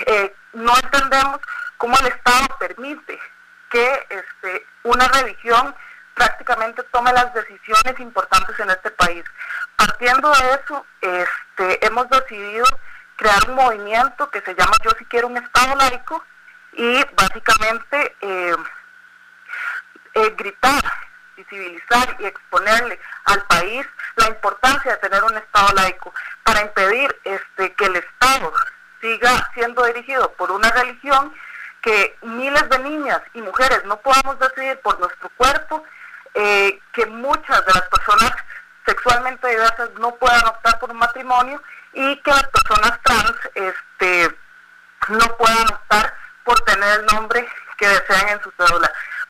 No entendemos cómo el Estado permite que una religión prácticamente tome las decisiones importantes en este país. Partiendo de eso, hemos decidido crear un movimiento que se llama Yo Sí Quiero un Estado Laico, y básicamente gritar, visibilizar y exponerle al país la importancia de tener un Estado laico para impedir que el Estado siga siendo dirigido por una religión, que miles de niñas y mujeres no podamos decidir por nuestro cuerpo, que muchas de las personas sexualmente diversas no puedan optar por un matrimonio, y que las personas trans no puedan optar por tener el nombre que desean en su cédula.